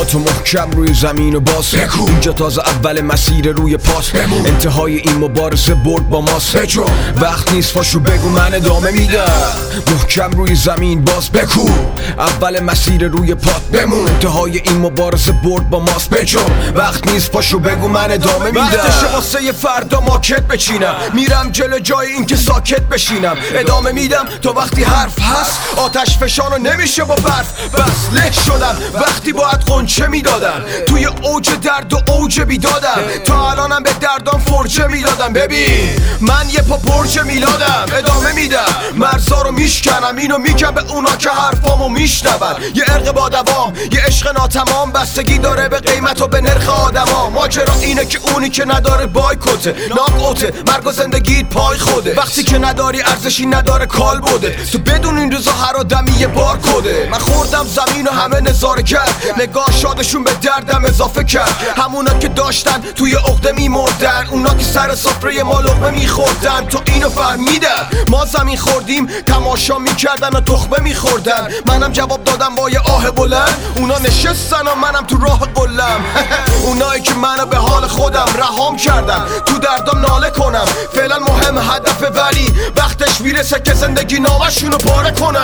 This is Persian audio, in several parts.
تو محکم روی زمین و باز بکو. اینجا تازه اول مسیر روی پاس بمون. انتهای این مبارزه برد با ماست. وقت نیست فاشو بگو من ادامه میدم. محکم روی زمین باز بکو. اول مسیر روی پات بمون. انتهای این مبارزه برد با ماست. وقت نیست پاشو بگو من ادامه میدم. وقتشه واسه یه فردا ماکت بچینم. میرم جلو جای این که ساکت بشینم. ادامه میدم تا وقتی حرف هست. آتش فشانو نمیشه با برف. بس له شدم وقتی باید قنچه میدادم. توی اوج درد و اوج بیدادم. تا الانم به دردام فرجه میدادم. ببین من یه پا برج میلادم. ادامه میدم مرزا رو میشکنم. اینو میگم به اونا که حرفامو میشنون. یه عرق با دوام یه عشق ناتمام. بستگی داره به قیمت و به نرخ آدما. ماجرا اینه که اونی که نداره بایکوته. ناکوته مرگ و زندگیت پای خوده. وقتی که نداری ارزشی نداره کال بوده. تو بدون این روزا هر آدمی یه بار کده. من خوردم زمین و همه نظاره کرد. نگاه شادشون به دردم اضافه کرد. همونا که داشتن توی عقده میمردن. اونا که سر سفره ما لقمه میخوردن. تو اینو فهمیدن ما زمین خوردیم تماشا میکردن و تخمه میخوردن. منم جواب دادم با یه آه بلند. اونا نشستن و منم تو راه قلم. اونایی که منو به حال خودم رهام کردن. تو دردم ناله کنم فعلا مهم هدفه. ولی وقتش میرسه که زندگی نامشونو پاره کنم.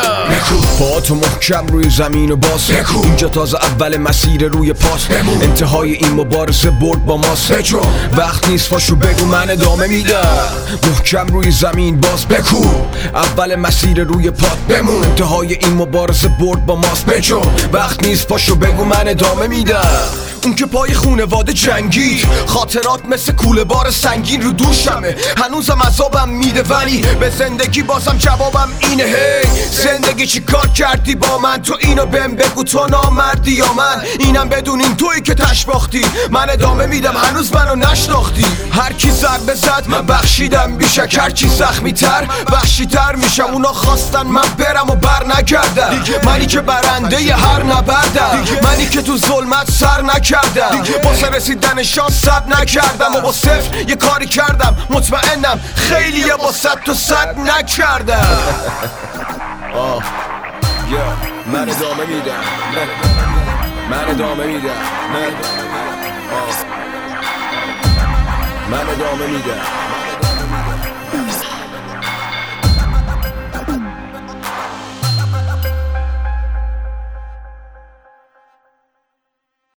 پا تو محکم روی زمین و باز بکو. اینجا تازه اول مسیر روی پاس بمون. انتهای این مبارزه برد با ماست. وقت نیست فاشو بگو من ادامه میدم. محکم روی زمین باز بکو. اول مسیر روی پات بمون. انتهای این مبارزه برد با ماست. وقت نیست پاشو بگو من ادامه میدم. اون که پای خونواده جنگید. خاطرات مثل کوله بار سنگین رو دوشمه. هنوزم عذابم میده ولی به زندگی بازم جوابم اینه. هی زندگی چی کار کردی با من؟ تو اینو بهم بگو تو نامردی یا من؟ اینم بدونین تویی که تشباختی. من ادامه میدم هنوز منو نشناختی. هر کی ضربه زد من بخشیدم بیشک. هر کی زخمی تر وحشی تر میشم. اونا خواستن من برم و بر نگردم. منی که برنده ی هر نبردم. منی که تو ظلمت سر نکردم. واسه رسیدن شانس صبر نکردم. و با صفر یه کاری کردم. مطمئنم خیلی یه با صد تو صد نکردم. من ادامه میدم. من ادامه میدم. من ادامه میدم.